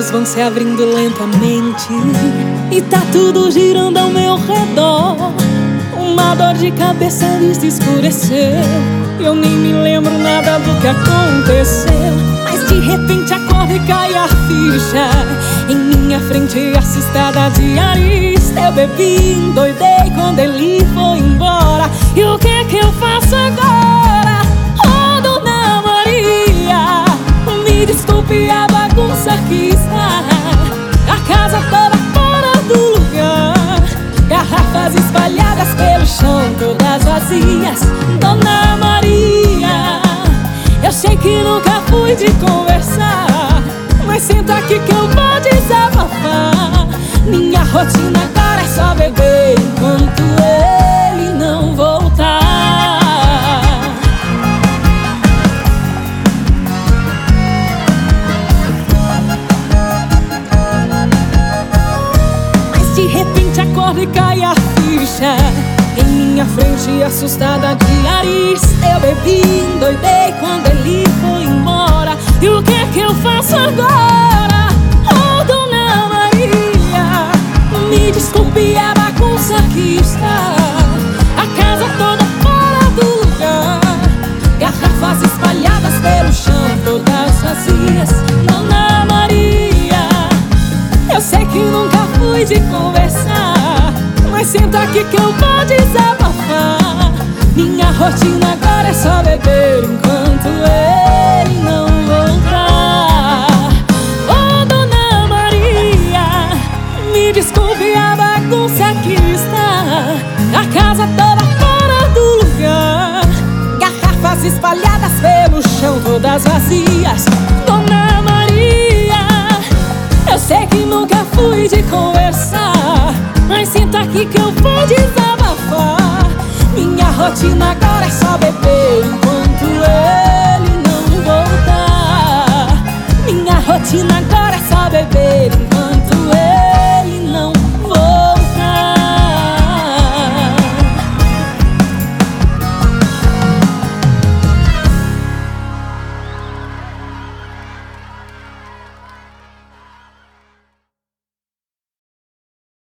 olhos vão se abrindo lentamente e tá tudo girando ao meu redor. Uma dor de cabeça vista escureceu. Eu nem me lembro nada do que aconteceu, mas de repente acordo e cai a ficha. Em minha frente, assustada de arista, eu bebi, endoidei quando ele foi embora. E o que é que eu faço agora? Oh, Dona Maria, me desculpe a bagunça que está. A casa toda fora do lugar, garrafas espalhadas pelo chão, todas vazias. Dona Maria, eu sei que nunca fui de conversar, mas senta aqui que eu vou desabafar. Minha rotina agora é só beber enquanto ele não voltar. Mas de repente acordo e cai a ficha. Em minha frente, assustada de arista, eu bebi, endoidei quando ele foi embora. E o que é que eu faço agora? Oh, Dona Maria, me desculpe a bagunça que está. A casa toda fora do lugar, garrafas espalhadas pelo chão, todas vazias. Dona Maria, eu sei que nunca fui de conversar, mas senta aqui que eu vou desabafar. Minha rotina agora é só beber enquanto ele não voltar. Oh, Dona Maria, me desculpe a bagunça que está. A casa toda fora do lugar, garrafas espalhadas pelo chão, todas vazias. Dona Maria, eu sei que nunca fui de conversar, mas senta aqui que eu vou desabafar. Minha rotina agora é só beber.